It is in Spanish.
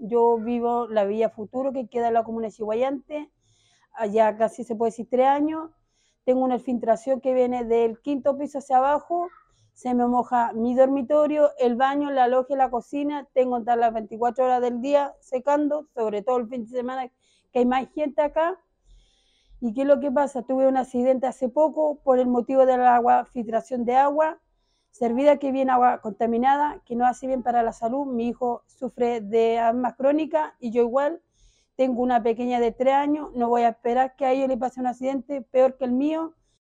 yo vivo la Villa Futuro, que queda en la comuna de Chiguayante, allá casi se puede decir 3 años. Tengo una filtración que viene del 5.º piso hacia abajo, se me moja mi dormitorio, el baño, la logia, la cocina, tengo que estar las 24 horas del día secando, sobre todo el fin de semana que hay más gente acá. ¿Y qué es lo que pasa? Tuve un accidente hace poco por el motivo de la agua, filtración de agua, servida que viene agua contaminada, que no hace bien para la salud. Mi hijo sufre de asma crónica y yo igual. Tengo una pequeña de 3 años, no voy a esperar que a ellos le pase un accidente peor que el mío,